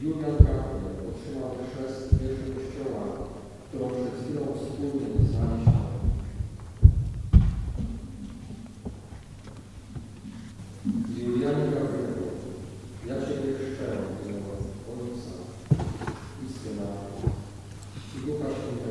Julian Gabriel otrzymał chrzest wieży Kościoła, którą przed chwilą wspólnie wyznaliśmy. Julianie Gabrielu, ja Ciebie chrzczę w imię Ojca i Syna i Ducha Świętego.